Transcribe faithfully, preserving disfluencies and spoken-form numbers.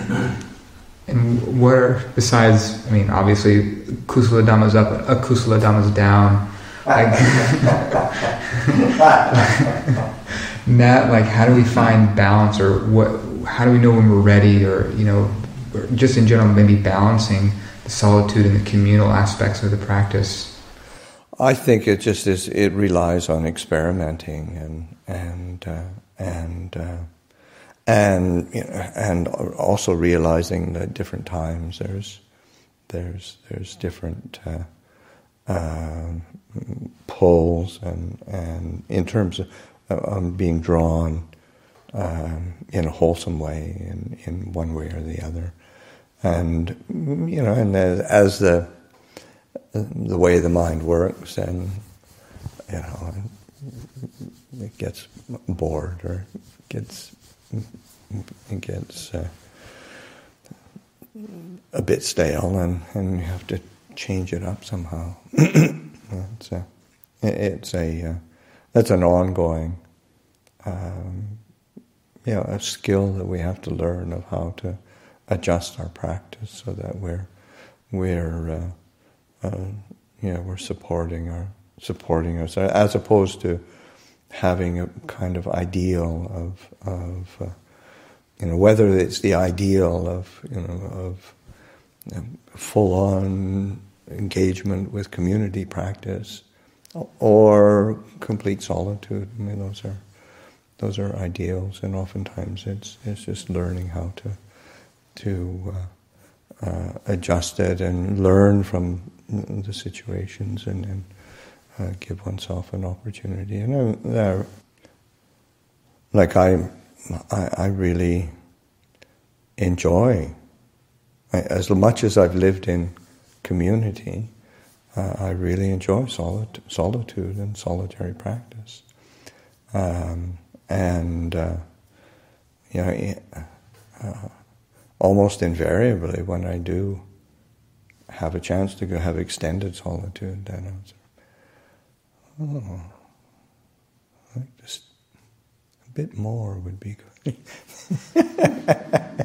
And where, besides, I mean, obviously, Kusala Dhamma's up, Akusala Dhamma's down. Like, Matt, like, how do we find balance, or what? How do we know when we're ready, or, you know, just in general, maybe balancing the solitude and the communal aspects of the practice? I think it just is. It relies on experimenting and and uh, and uh, and you know, and also realizing that different times there's there's there's different uh, uh, pulls and and in terms of um, being drawn um, in a wholesome way in in one way or the other, and you know, and as, as the the way the mind works, and you know, it gets bored or gets it gets uh, a bit stale, and, and you have to change it up somehow. it's a it's a uh, that's an ongoing um, you know, a skill that we have to learn of how to adjust our practice so that we're we're uh, Uh, you know, we're supporting our supporting us, as opposed to having a kind of ideal of of uh, you know, whether it's the ideal of you know of you know, full-on engagement with community practice or complete solitude. I mean, those are those are ideals, and oftentimes it's it's just learning how to to uh, uh, adjust it and learn from the situations, and then uh, give oneself an opportunity. And uh, uh, like I, I, I really enjoy, I, as much as I've lived in community, uh, I really enjoy solitude, solitude and solitary practice. Um, and uh, you know, uh, almost invariably when I do have a chance to go have extended solitude, then I was, oh, like just a bit more would be good.